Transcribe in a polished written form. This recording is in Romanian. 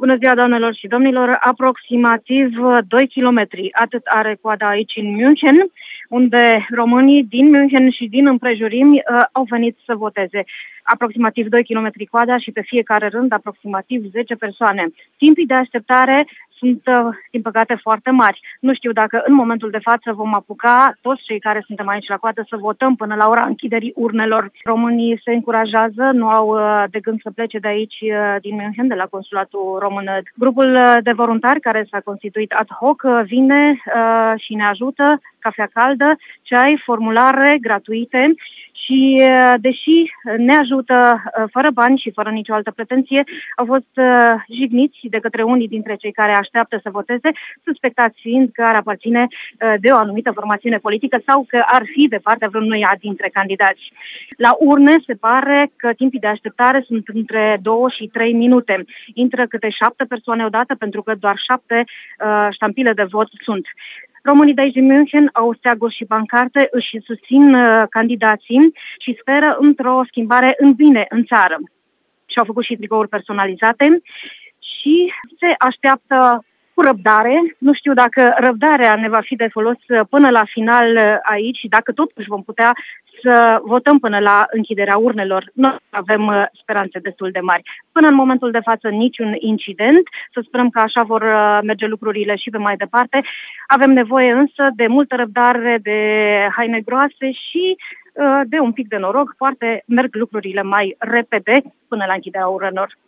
Bună ziua, doamnelor și domnilor! Aproximativ 2 kilometri. Atât are coada aici în München, unde românii din München și din împrejurimi au venit să voteze. Aproximativ 2 kilometri coada și pe fiecare rând aproximativ 10 persoane. Timpii de așteptare sunt, din păcate, foarte mari. Nu știu dacă în momentul de față vom apuca, toți cei care suntem aici la coadă, să votăm până la ora închiderii urnelor. Românii se încurajează, nu au de gând să plece de aici, din München, de la Consulatul Român. Grupul de voluntari care s-a constituit ad hoc vine și ne ajută, cafea caldă, ceai, formulare gratuite și, deși ne ajută fără bani și fără nicio altă pretenție, au fost jigniți de către unii dintre cei care așteaptă să voteze, suspectați fiind că ar aparține de o anumită formațiune politică sau că ar fi de partea vreunuia dintre candidați. La urne se pare că timpii de așteptare sunt între 2 și 3 minute. Intră câte 7 persoane odată, pentru că doar 7 ștampile de vot sunt. Românii de aici din München au steaguri și pancarte, își susțin candidații și speră într-o schimbare în bine în țară. Și-au făcut și tricouri personalizate și se așteaptă cu răbdare. Nu știu dacă răbdarea ne va fi de folos până la final aici și dacă totuși vom putea să votăm până la închiderea urnelor. Noi avem speranțe destul de mari. Până în momentul de față niciun incident. Să sperăm că așa vor merge lucrurile și pe mai departe. Avem nevoie însă de multă răbdare, de haine groase și de un pic de noroc. Poate merg lucrurile mai repede până la închiderea urnelor.